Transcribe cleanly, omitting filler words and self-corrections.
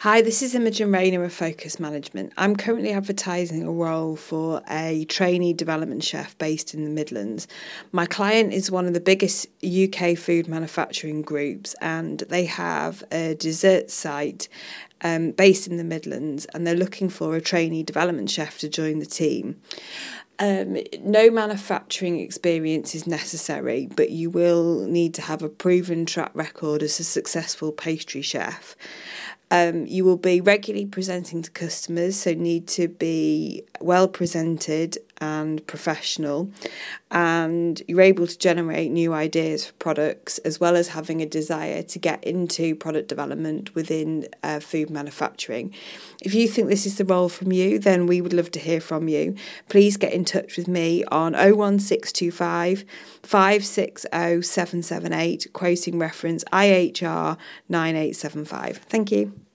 Hi, this is Imogen Rayner of Focus Management. I'm currently advertising a role for a trainee development chef based in the Midlands. My client is one of the biggest UK food manufacturing groups, and they have a dessert site based in the Midlands, and they're looking for a trainee development chef to join the team. No manufacturing experience is necessary, but you will need to have a proven track record as a successful pastry chef. You will be regularly presenting to customers, so need to be well presented and professional, and you're able to generate new ideas for products, as well as having a desire to get into product development within food manufacturing. If you think this is the role from you, then we would love to hear from you. Please get in touch with me on 01625 560 778, quoting reference IHR 9875. Thank you.